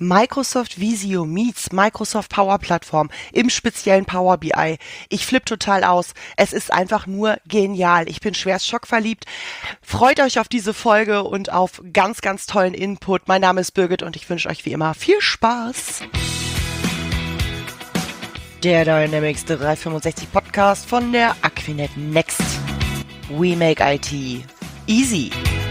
Microsoft Visio meets Microsoft Power Plattform, im speziellen Power BI. Ich flippe total aus. Es ist einfach nur genial. Ich bin schwerst schockverliebt. Freut euch auf diese Folge und auf ganz, ganz tollen Input. Mein Name ist Birgit und ich wünsche euch wie immer viel Spaß. Der Dynamics 365 Podcast von der Aquinet Next. We make IT easy.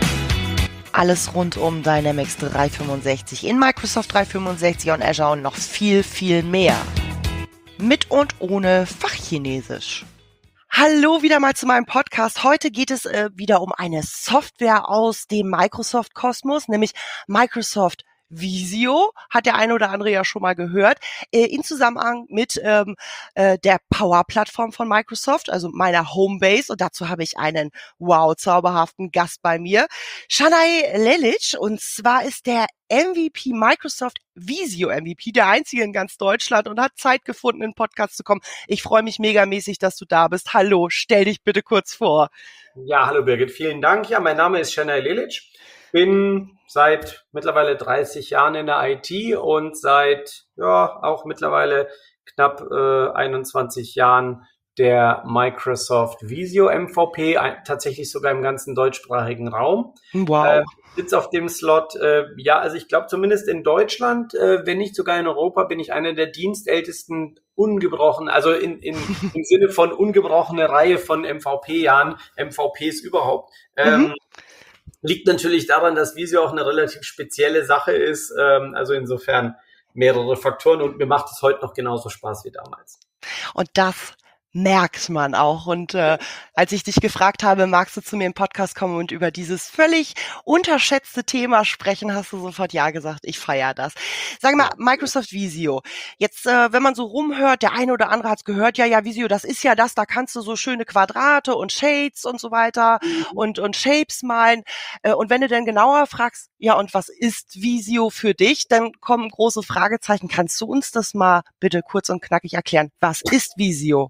Alles rund um Dynamics 365 in Microsoft 365 und Azure und noch viel, viel mehr. Mit und ohne Fachchinesisch. Hallo wieder mal zu meinem Podcast. Heute geht es wieder um eine Software aus dem Microsoft-Kosmos, nämlich Microsoft Visio, hat der eine oder andere ja schon mal gehört, in Zusammenhang mit der Power-Plattform von Microsoft, also meiner Homebase. Und dazu habe ich einen zauberhaften Gast bei mir, Şenay Lelic. Und zwar ist der MVP, Microsoft Visio MVP, der einzige in ganz Deutschland und hat Zeit gefunden, in den Podcast zu kommen. Ich freue mich megamäßig, dass du da bist. Hallo, stell dich bitte kurz vor. Ja, hallo Birgit, vielen Dank. Ja, mein Name ist Şenay Lelic. Bin seit mittlerweile 30 Jahren in der IT und seit auch mittlerweile knapp 21 Jahren der Microsoft Visio MVP, tatsächlich sogar im ganzen deutschsprachigen Raum. Wow. Sitz auf dem Slot, also ich glaube zumindest in Deutschland, wenn nicht sogar in Europa, bin ich einer der dienstältesten ungebrochen, also im Sinne von ungebrochene Reihe von MVP-Jahren, MVPs überhaupt. Liegt natürlich daran, dass Visio auch eine relativ spezielle Sache ist, also insofern mehrere Faktoren und mir macht es heute noch genauso Spaß wie damals. Und das merkt man auch. Und als ich dich gefragt habe, magst du zu mir im Podcast kommen und über dieses völlig unterschätzte Thema sprechen, hast du sofort ja gesagt. Ich feiere das. Sag mal, Microsoft Visio. Jetzt, wenn man so rumhört, der eine oder andere hat es gehört, ja, Visio, das ist ja das, da kannst du so schöne Quadrate und Shades und so weiter und Shapes malen. Und wenn du dann genauer fragst, ja, und was ist Visio für dich, dann kommen große Fragezeichen. Kannst du uns das mal bitte kurz und knackig erklären? Was ist Visio?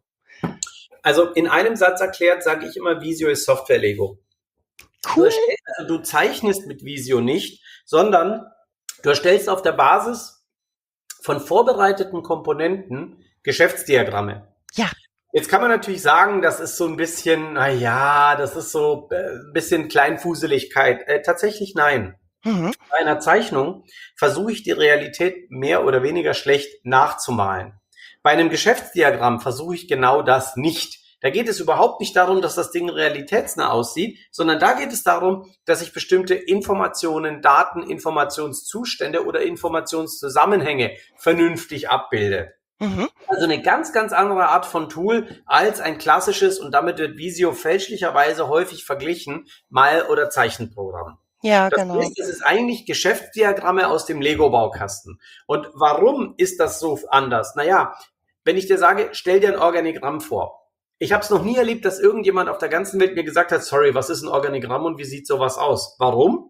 Also in einem Satz erklärt, sage ich immer, Visio ist Software-Lego. Cool. Du zeichnest mit Visio nicht, sondern du erstellst auf der Basis von vorbereiteten Komponenten Geschäftsdiagramme. Ja. Jetzt kann man natürlich sagen, das ist so ein bisschen, das ist so ein bisschen Kleinfuseligkeit. Tatsächlich nein. Bei einer Zeichnung versuche ich die Realität mehr oder weniger schlecht nachzumalen. Bei einem Geschäftsdiagramm versuche ich genau das nicht. Da geht es überhaupt nicht darum, dass das Ding realitätsnah aussieht, sondern da geht es darum, dass ich bestimmte Informationen, Daten, Informationszustände oder Informationszusammenhänge vernünftig abbilde. Also eine ganz, ganz andere Art von Tool als ein klassisches, und damit wird Visio fälschlicherweise häufig verglichen, Mal- oder Zeichenprogramm. Ja, das genau. heißt, es ist eigentlich Geschäftsdiagramme aus dem Lego-Baukasten. Und warum ist das so anders? Naja, wenn ich dir sage, stell dir ein Organigramm vor. Ich habe es noch nie erlebt, dass irgendjemand auf der ganzen Welt mir gesagt hat, sorry, was ist ein Organigramm und wie sieht sowas aus? Warum?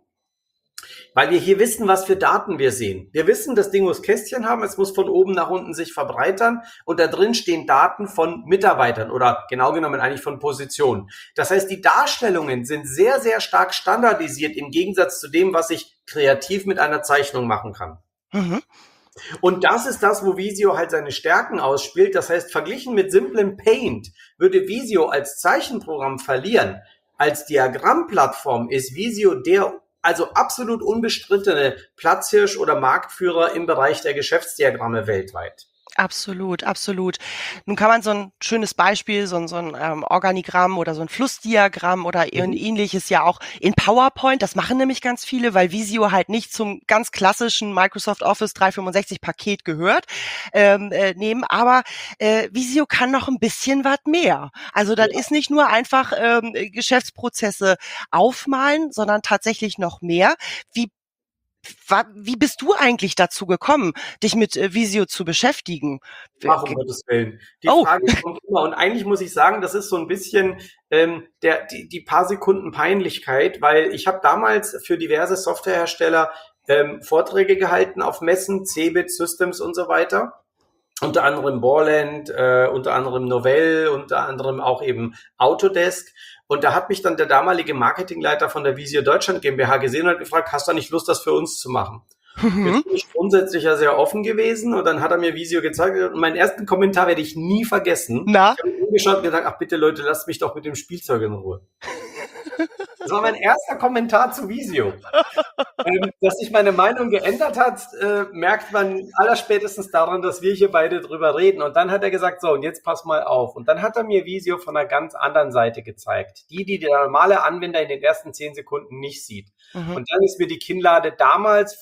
Weil wir hier wissen, was für Daten wir sehen. Wir wissen, das Ding muss Kästchen haben, es muss von oben nach unten sich verbreitern und da drin stehen Daten von Mitarbeitern oder genau genommen eigentlich von Positionen. Das heißt, die Darstellungen sind sehr, sehr stark standardisiert im Gegensatz zu dem, was ich kreativ mit einer Zeichnung machen kann. Und das ist das, wo Visio halt seine Stärken ausspielt. Das heißt, verglichen mit simplem Paint würde Visio als Zeichenprogramm verlieren. Als Diagrammplattform ist Visio der absolut unbestrittene Platzhirsch oder Marktführer im Bereich der Geschäftsdiagramme weltweit. Absolut, absolut. Nun kann man so ein schönes Beispiel, so ein Organigramm oder so ein Flussdiagramm oder ein ähnliches ja auch in PowerPoint, das machen nämlich ganz viele, weil Visio halt nicht zum ganz klassischen Microsoft Office 365 Paket gehört, nehmen, aber Visio kann noch ein bisschen was mehr. Also das ist nicht nur einfach Geschäftsprozesse aufmalen, sondern tatsächlich noch mehr. Wie bist du eigentlich dazu gekommen, dich mit Visio zu beschäftigen? Ach, um Gottes Willen. Die Frage kommt immer. Und eigentlich muss ich sagen, das ist so ein bisschen die paar Sekunden Peinlichkeit, weil ich habe damals für diverse Softwarehersteller Vorträge gehalten auf Messen, Cebit, Systems und so weiter. Unter anderem Borland, unter anderem Novell, unter anderem auch eben Autodesk. Und da hat mich dann der damalige Marketingleiter von der Visio Deutschland GmbH gesehen und hat gefragt, hast du nicht Lust, das für uns zu machen? Jetzt bin ich grundsätzlich ja sehr offen gewesen und dann hat er mir Visio gezeigt und meinen ersten Kommentar werde ich nie vergessen. Na? Ich habe ihn angeschaut und gesagt, ach bitte Leute, lasst mich doch mit dem Spielzeug in Ruhe. Das war mein erster Kommentar zu Visio. Dass sich meine Meinung geändert hat, merkt man allerspätestens daran, dass wir hier beide drüber reden. Und dann hat er gesagt, so, und jetzt pass mal auf. Und dann hat er mir Visio von einer ganz anderen Seite gezeigt. Die der normale Anwender in den ersten 10 Sekunden nicht sieht. Und dann ist mir die Kinnlade damals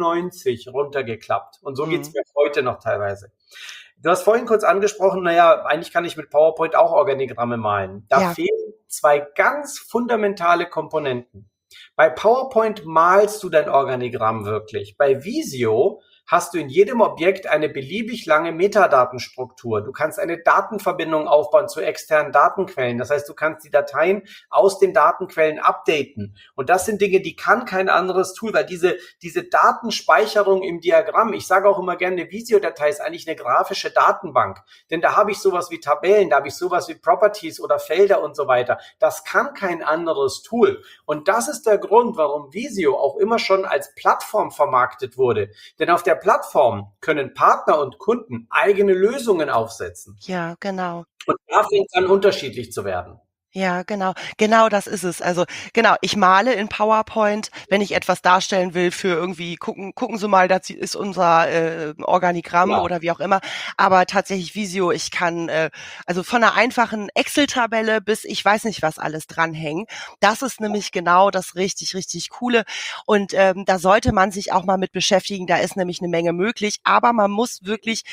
95 runtergeklappt. Und so geht's mir heute noch teilweise. Du hast vorhin kurz angesprochen, naja, eigentlich kann ich mit PowerPoint auch Organigramme malen. Da fehlen 2 ganz fundamentale Komponenten. Bei PowerPoint malst du dein Organigramm wirklich. Bei Visio hast du in jedem Objekt eine beliebig lange Metadatenstruktur. Du kannst eine Datenverbindung aufbauen zu externen Datenquellen. Das heißt, du kannst die Dateien aus den Datenquellen updaten. Und das sind Dinge, die kann kein anderes Tool, weil diese Datenspeicherung im Diagramm, ich sage auch immer gerne, eine Visio-Datei ist eigentlich eine grafische Datenbank. Denn da habe ich sowas wie Tabellen, da habe ich sowas wie Properties oder Felder und so weiter. Das kann kein anderes Tool. Und das ist der Grund, warum Visio auch immer schon als Plattform vermarktet wurde. Denn auf der Plattform können Partner und Kunden eigene Lösungen aufsetzen. Ja, genau. Und da fängt es an, unterschiedlich zu werden. Ja, genau. Genau das ist es. Also genau, ich male in PowerPoint, wenn ich etwas darstellen will für irgendwie, gucken Sie mal, das ist unser Organigramm oder wie auch immer. Aber tatsächlich Visio, ich kann also von einer einfachen Excel-Tabelle bis ich weiß nicht was alles dranhängen. Das ist nämlich genau das richtig, richtig Coole. Und da sollte man sich auch mal mit beschäftigen. Da ist nämlich eine Menge möglich. Aber man muss wirklich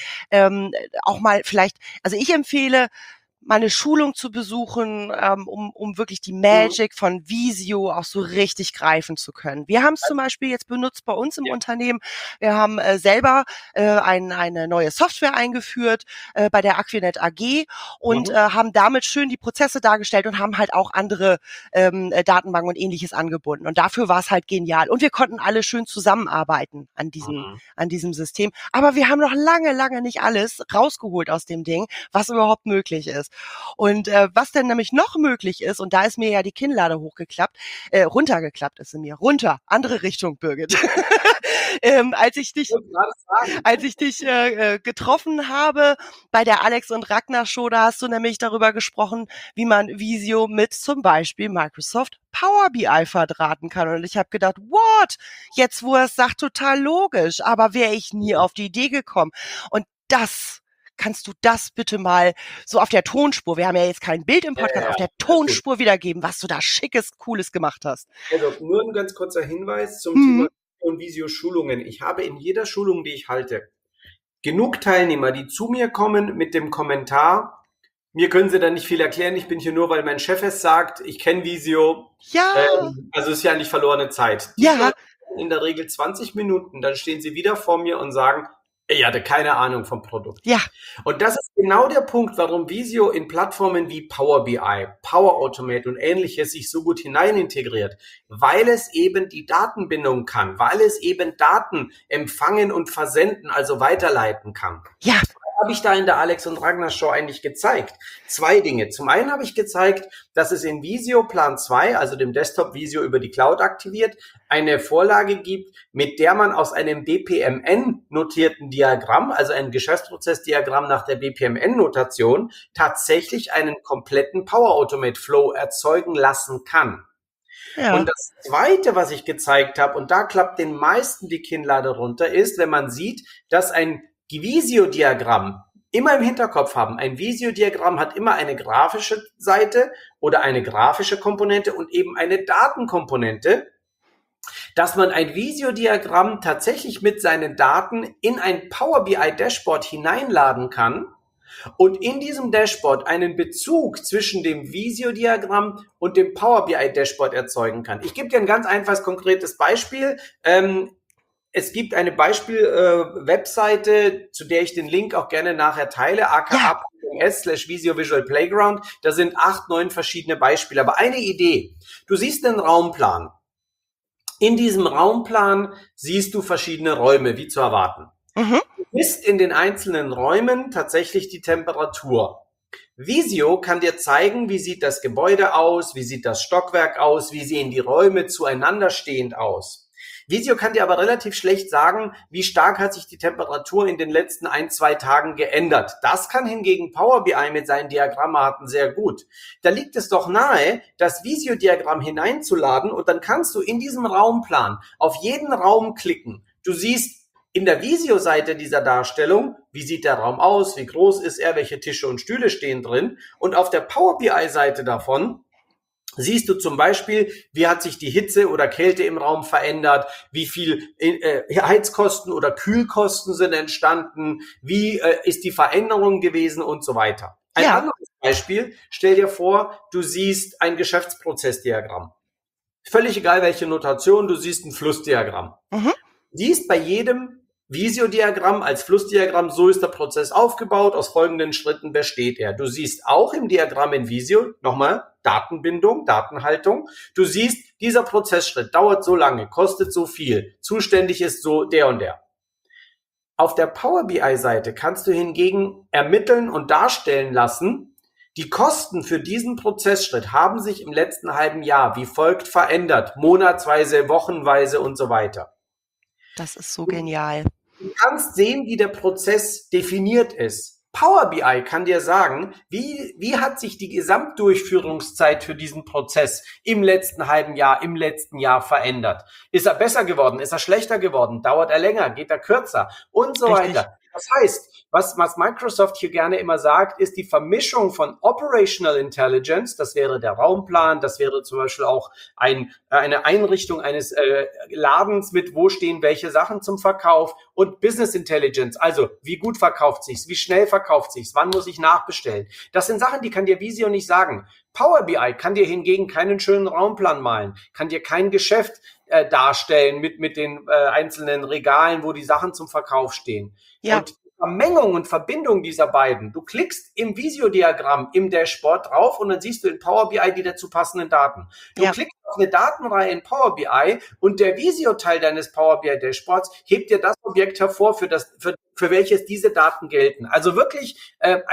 auch mal vielleicht, also ich empfehle, mal eine Schulung zu besuchen, um wirklich die Magic von Visio auch so richtig greifen zu können. Wir haben es zum Beispiel jetzt benutzt bei uns im Unternehmen. Wir haben selber eine neue Software eingeführt bei der Aquinet AG und haben damit schön die Prozesse dargestellt und haben halt auch andere Datenbanken und Ähnliches angebunden. Und dafür war es halt genial. Und wir konnten alle schön zusammenarbeiten an diesem System. Aber wir haben noch lange, lange nicht alles rausgeholt aus dem Ding, was überhaupt möglich ist. Und was denn nämlich noch möglich ist, und da ist mir ja die Kinnlade runtergeklappt ist sie mir. Runter, andere Richtung, Birgit. Als ich dich getroffen habe bei der Alex und Ragnar Show, da hast du nämlich darüber gesprochen, wie man Visio mit zum Beispiel Microsoft Power BI verdrahten kann. Und ich habe gedacht, what? Jetzt, wo er es sagt, total logisch. Aber wäre ich nie auf die Idee gekommen. Und kannst du das bitte mal so auf der Tonspur, wir haben ja jetzt kein Bild im Podcast, auf der Tonspur wiedergeben, was du da Schickes, Cooles gemacht hast? Also nur ein ganz kurzer Hinweis zum Thema und Visio-Schulungen. Ich habe in jeder Schulung, die ich halte, genug Teilnehmer, die zu mir kommen mit dem Kommentar, mir können sie dann nicht viel erklären, ich bin hier nur, weil mein Chef es sagt, ich kenne Visio. Ja. Also ist ja nicht verlorene Zeit. Die in der Regel 20 Minuten, dann stehen sie wieder vor mir und sagen, ich hatte keine Ahnung vom Produkt. Ja. Und das ist genau der Punkt, warum Visio in Plattformen wie Power BI, Power Automate und ähnliches sich so gut hineinintegriert, weil es eben die Datenbindung kann, weil es eben Daten empfangen und versenden, also weiterleiten kann. Ja. Was habe ich da in der Alex und Ragnar Show eigentlich gezeigt? 2 Dinge. Zum einen habe ich gezeigt, dass es in Visio Plan 2, also dem Desktop Visio über die Cloud aktiviert, eine Vorlage gibt, mit der man aus einem BPMN-notierten Diagramm, also ein Geschäftsprozessdiagramm nach der BPMN-Notation, tatsächlich einen kompletten Power Automate Flow erzeugen lassen kann. Ja. Und das Zweite, was ich gezeigt habe, und da klappt den meisten die Kinnlade runter, ist, wenn man sieht, dass ein Visio-Diagramm immer im Hinterkopf haben. Ein Visio-Diagramm hat immer eine grafische Seite oder eine grafische Komponente und eben eine Datenkomponente, dass man ein Visio-Diagramm tatsächlich mit seinen Daten in ein Power BI Dashboard hineinladen kann und in diesem Dashboard einen Bezug zwischen dem Visio-Diagramm und dem Power BI Dashboard erzeugen kann. Ich gebe dir ein ganz einfaches, konkretes Beispiel. Es gibt eine Beispiel-Webseite, zu der ich den Link auch gerne nachher teile, aka.s/Visio Visual Playground. Da sind 8, 9 verschiedene Beispiele. Aber eine Idee. Du siehst einen Raumplan. In diesem Raumplan siehst du verschiedene Räume, wie zu erwarten. Du misst in den einzelnen Räumen tatsächlich die Temperatur. Visio kann dir zeigen, wie sieht das Gebäude aus, wie sieht das Stockwerk aus, wie sehen die Räume zueinander stehend aus. Visio kann dir aber relativ schlecht sagen, wie stark hat sich die Temperatur in den letzten 1-2 Tagen geändert. Das kann hingegen Power BI mit seinen Diagrammarten sehr gut. Da liegt es doch nahe, das Visio-Diagramm hineinzuladen und dann kannst du in diesem Raumplan auf jeden Raum klicken. Du siehst in der Visio-Seite dieser Darstellung, wie sieht der Raum aus, wie groß ist er, welche Tische und Stühle stehen drin, und auf der Power BI-Seite davon siehst du zum Beispiel, wie hat sich die Hitze oder Kälte im Raum verändert, wie viel Heizkosten oder Kühlkosten sind entstanden, wie ist die Veränderung gewesen und so weiter. Ein anderes Beispiel, stell dir vor, du siehst ein Geschäftsprozessdiagramm. Völlig egal, welche Notation, du siehst ein Flussdiagramm. Mhm. Siehst bei jedem Visio-Diagramm als Flussdiagramm, so ist der Prozess aufgebaut, aus folgenden Schritten besteht er. Du siehst auch im Diagramm in Visio, nochmal, Datenbindung, Datenhaltung. Du siehst, dieser Prozessschritt dauert so lange, kostet so viel, zuständig ist so der und der. Auf der Power BI-Seite kannst du hingegen ermitteln und darstellen lassen, die Kosten für diesen Prozessschritt haben sich im letzten halben Jahr wie folgt verändert, monatsweise, wochenweise und so weiter. Das ist so genial. Du kannst sehen, wie der Prozess definiert ist. Power BI kann dir sagen, wie hat sich die Gesamtdurchführungszeit für diesen Prozess im letzten halben Jahr, im letzten Jahr verändert. Ist er besser geworden? Ist er schlechter geworden? Dauert er länger? Geht er kürzer? Und so weiter. Das heißt, was Microsoft hier gerne immer sagt, ist die Vermischung von Operational Intelligence, das wäre der Raumplan, das wäre zum Beispiel auch eine Einrichtung eines Ladens mit, wo stehen welche Sachen zum Verkauf, und Business Intelligence, also wie gut verkauft sich's, wie schnell verkauft sich's, wann muss ich nachbestellen. Das sind Sachen, die kann dir Visio nicht sagen. Power BI kann dir hingegen keinen schönen Raumplan malen, kann dir kein Geschäft darstellen mit den einzelnen Regalen, wo die Sachen zum Verkauf stehen. Ja. Und die Vermengung und Verbindung dieser beiden, du klickst im Visio-Diagramm im Dashboard drauf und dann siehst du in Power BI die dazu passenden Daten. Du klickst auf eine Datenreihe in Power BI und der Visio-Teil deines Power BI Dashboards hebt dir das Objekt hervor, für welches diese Daten gelten. Also wirklich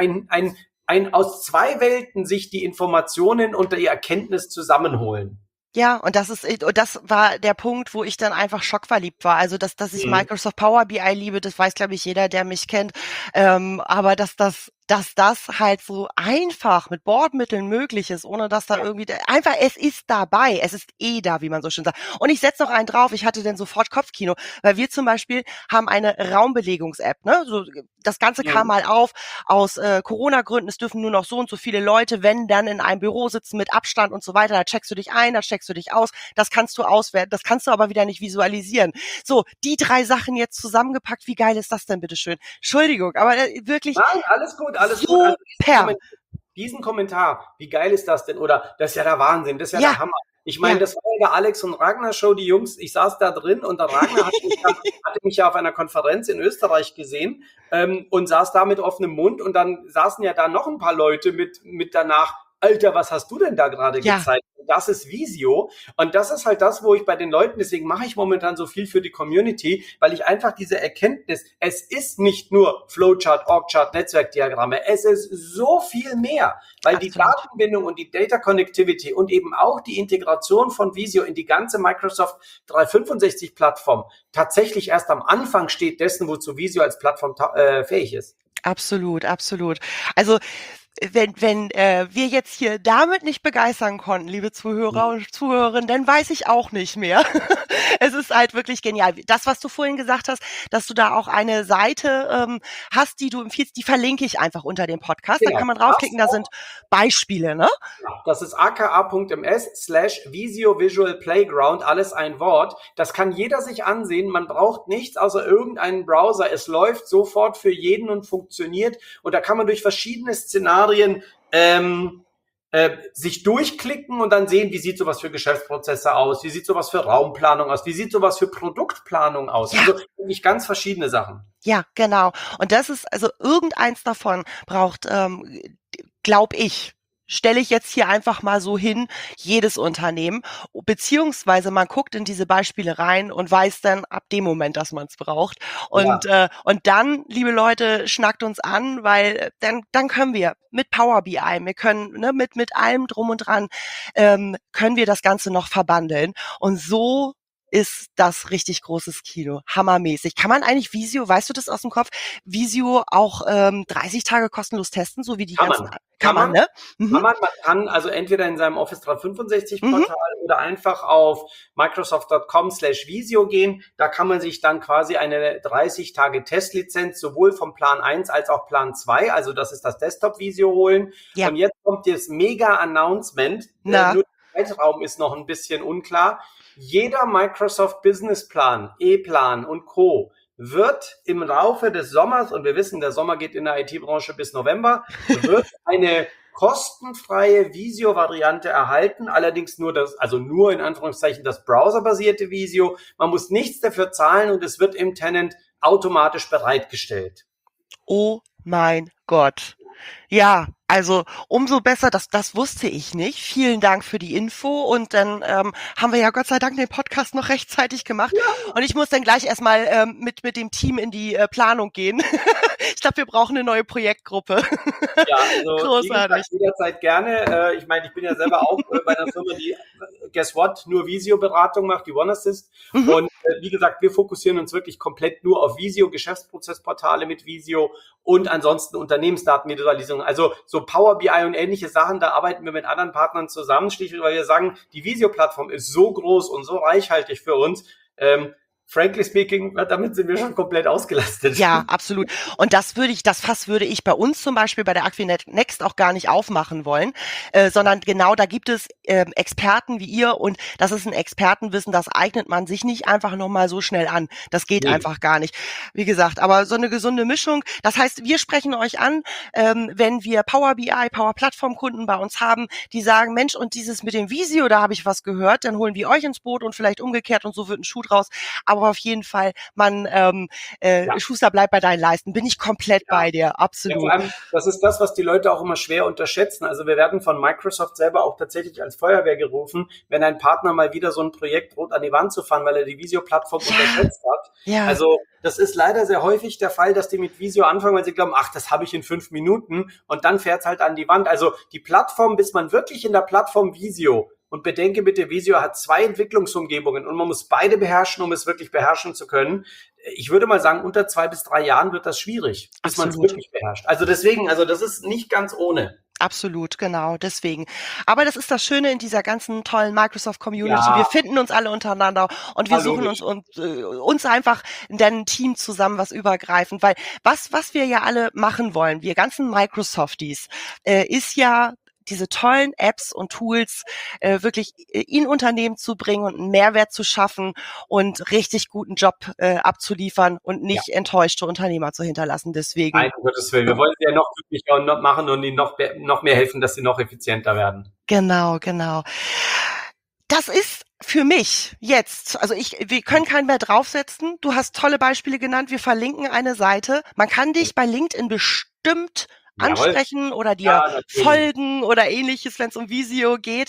ein aus zwei Welten sich die Informationen und die Erkenntnis zusammenholen. Ja, und das war der Punkt, wo ich dann einfach schockverliebt war. Also, dass ich Microsoft Power BI liebe, das weiß, glaube ich, jeder, der mich kennt. Aber dass das halt so einfach mit Bordmitteln möglich ist, ohne dass da irgendwie, einfach, es ist dabei, es ist da, wie man so schön sagt. Und ich setze noch einen drauf, ich hatte dann sofort Kopfkino, weil wir zum Beispiel haben eine Raumbelegungs-App, ne? So, das Ganze kam mal auf, aus Corona-Gründen, es dürfen nur noch so und so viele Leute, wenn dann in einem Büro sitzen mit Abstand und so weiter, da checkst du dich ein, da checkst du dich aus, das kannst du auswerten, das kannst du aber wieder nicht visualisieren. So, die 3 Sachen jetzt zusammengepackt, wie geil ist das denn, bitteschön? Entschuldigung, aber wirklich... Nein, alles gut. Also diesen Kommentar, wie geil ist das denn? Oder das ist ja der Wahnsinn, das ist ja der Hammer. Ich meine, das war in der Alex und Ragnar Show, die Jungs, ich saß da drin und der Ragnar hatte mich ja auf einer Konferenz in Österreich gesehen und saß da mit offenem Mund und dann saßen ja da noch ein paar Leute mit danach, Alter, was hast du denn da gerade gezeigt? Das ist Visio. Und das ist halt das, wo ich bei den Leuten, deswegen mache ich momentan so viel für die Community, weil ich einfach diese Erkenntnis, es ist nicht nur Flowchart, Orgchart, Netzwerkdiagramme, es ist so viel mehr, weil die Datenbindung und die Data Connectivity und eben auch die Integration von Visio in die ganze Microsoft 365 Plattform tatsächlich erst am Anfang steht dessen, wozu Visio als Plattform fähig ist. Absolut, absolut. Also wenn wir jetzt hier damit nicht begeistern konnten, liebe Zuhörer und Zuhörerinnen, dann weiß ich auch nicht mehr. Es ist halt wirklich genial. Das, was du vorhin gesagt hast, dass du da auch eine Seite hast, die du empfiehlst, die verlinke ich einfach unter dem Podcast. Genau. Da kann man draufklicken, da sind Beispiele, ne? Ja, das ist aka.ms/Visio Visual Playground, alles ein Wort. Das kann jeder sich ansehen. Man braucht nichts außer irgendeinen Browser. Es läuft sofort für jeden und funktioniert. Und da kann man durch verschiedene Szenarien sich durchklicken und dann sehen, wie sieht sowas für Geschäftsprozesse aus, wie sieht sowas für Raumplanung aus, wie sieht sowas für Produktplanung aus. Ja. Also wirklich ganz verschiedene Sachen. Ja, genau. Und das ist, also irgendeins davon braucht, glaube ich, stelle ich jetzt hier einfach mal so hin, jedes Unternehmen, beziehungsweise man guckt in diese Beispiele rein und weiß dann ab dem Moment, dass man es braucht. Und dann, liebe Leute, schnackt uns an, weil dann können wir mit Power BI, wir können mit allem drum und dran, können wir das Ganze noch verbandeln. Und so ist das richtig großes Kino. Hammermäßig. Kann man eigentlich Visio, weißt du das aus dem Kopf, Visio auch 30 Tage kostenlos testen, so wie die ganzen... Kann man, ne? Man kann also entweder in seinem Office 365 Portal oder einfach auf microsoft.com/Visio gehen. Da kann man sich dann quasi eine 30 Tage Testlizenz sowohl vom Plan 1 als auch Plan 2, also das ist das Desktop-Visio holen. Ja. Und jetzt kommt das Mega-Announcement. Nur der Zeitraum ist noch ein bisschen unklar. Jeder Microsoft Business Plan, E-Plan und Co. wird im Laufe des Sommers, und wir wissen, der Sommer geht in der IT-Branche bis November, wird eine kostenfreie Visio-Variante erhalten, allerdings nur in Anführungszeichen das browserbasierte Visio. Man muss nichts dafür zahlen und es wird im Tenant automatisch bereitgestellt. Oh mein Gott. Ja, also umso besser, das wusste ich nicht. Vielen Dank für die Info und dann haben wir ja Gott sei Dank den Podcast noch rechtzeitig gemacht und ich muss dann gleich erstmal mit dem Team in die Planung gehen. Ich glaube, wir brauchen eine neue Projektgruppe. Ja, also großartig. Jederzeit gerne. Ich meine, ich bin ja selber auch bei einer Firma, die, guess what, nur Visio-Beratung macht, die OneAssist. Und wie gesagt, wir fokussieren uns wirklich komplett nur auf Visio, Geschäftsprozessportale mit Visio und ansonsten Unternehmensdatenvisualisierung. Also so Power BI und ähnliche Sachen, da arbeiten wir mit anderen Partnern zusammen, schlichtweg, weil wir sagen, die Visio-Plattform ist so groß und so reichhaltig für uns. Frankly speaking, damit sind wir schon komplett ausgelastet. Ja, absolut. Und das Fass würde ich bei uns zum Beispiel bei der Aquinet Next auch gar nicht aufmachen wollen, sondern genau da gibt es Experten wie ihr und das ist ein Expertenwissen, das eignet man sich nicht einfach nochmal so schnell an. Das geht einfach gar nicht. Wie gesagt, aber so eine gesunde Mischung. Das heißt, wir sprechen euch an, wenn wir Power BI, Power Plattform Kunden bei uns haben, die sagen, Mensch, und dieses mit dem Visio, da habe ich was gehört, dann holen wir euch ins Boot und vielleicht umgekehrt und so wird ein Schuh draus. Aber auf jeden Fall, Schuster, bleib bei deinen Leisten. Bin ich komplett bei dir, absolut. Ja, vor allem, das ist das, was die Leute auch immer schwer unterschätzen. Also wir werden von Microsoft selber auch tatsächlich als Feuerwehr gerufen, wenn ein Partner mal wieder so ein Projekt droht, an die Wand zu fahren, weil er die Visio-Plattform unterschätzt hat. Ja. Also das ist leider sehr häufig der Fall, dass die mit Visio anfangen, weil sie glauben, ach, das habe ich in 5 Minuten und dann fährt es halt an die Wand. Also die Plattform, bis man wirklich in der Plattform Visio und bedenke bitte, Visio hat 2 Entwicklungsumgebungen und man muss beide beherrschen, um es wirklich beherrschen zu können. Ich würde mal sagen, unter 2 bis 3 Jahren wird das schwierig, bis man es wirklich beherrscht. Also deswegen, das ist nicht ganz ohne. Absolut, genau, deswegen. Aber das ist das Schöne in dieser ganzen tollen Microsoft-Community. Ja. Wir finden uns alle untereinander und wir suchen uns einfach in ein Team zusammen, was übergreifend, weil was wir ja alle machen wollen, wir ganzen Microsofties, ist ja diese tollen Apps und Tools wirklich in Unternehmen zu bringen und einen Mehrwert zu schaffen und richtig guten Job abzuliefern und nicht enttäuschte Unternehmer zu hinterlassen. Deswegen. Nein, um Gottes Willen. Wir wollen sie ja noch glücklicher und noch machen und ihnen noch mehr helfen, dass sie noch effizienter werden. Genau. Das ist für mich jetzt, also wir können keinen mehr draufsetzen. Du hast tolle Beispiele genannt. Wir verlinken eine Seite. Man kann dich bei LinkedIn bestimmt ansprechen oder dir folgen oder ähnliches, wenn es um Visio geht.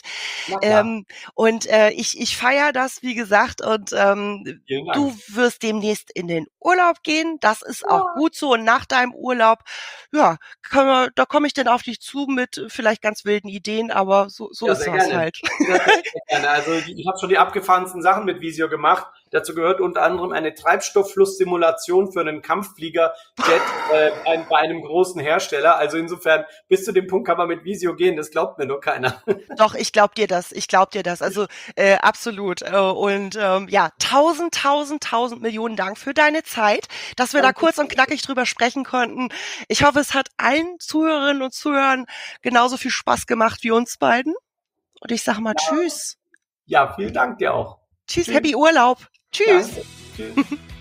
Ich feiere das, wie gesagt, und du wirst demnächst in den Urlaub gehen. Das ist auch gut so. Und nach deinem Urlaub, da komme ich dann auf dich zu mit vielleicht ganz wilden Ideen, aber so ist das halt. Sehr gerne. Also ich habe schon die abgefahrensten Sachen mit Visio gemacht. Dazu gehört unter anderem eine Treibstoffflusssimulation für einen Kampffliegerjet bei einem großen Hersteller. Also insofern, bis zu dem Punkt kann man mit Visio gehen, das glaubt mir nur keiner. Doch, ich glaub dir das. Also absolut. Und 1000 Millionen Dank für deine Zeit, dass wir da kurz und knackig drüber sprechen konnten. Ich hoffe, es hat allen Zuhörerinnen und Zuhörern genauso viel Spaß gemacht wie uns beiden. Und ich sag mal Tschüss. Ja, vielen Dank dir auch. Tschüss, Happy Urlaub. Tschüss. Danke. Tschüss.